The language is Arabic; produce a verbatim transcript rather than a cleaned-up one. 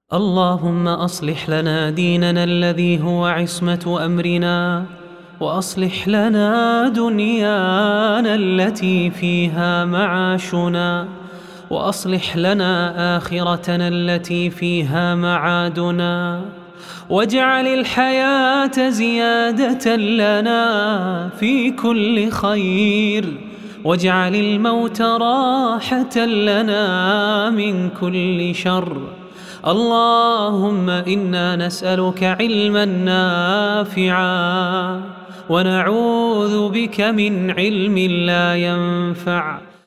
اللهم أصلح لنا ديننا الذي هو عصمة أمرنا، وأصلح لنا دنيانا التي فيها معاشنا، وأصلح لنا آخرتنا التي فيها معادنا، واجعل الحياة زيادة لنا في كل خير، واجعل الموت راحة لنا من كل شر. اللهم إنا نسألك علما نافعا، ونعوذ بك من علم لا ينفع.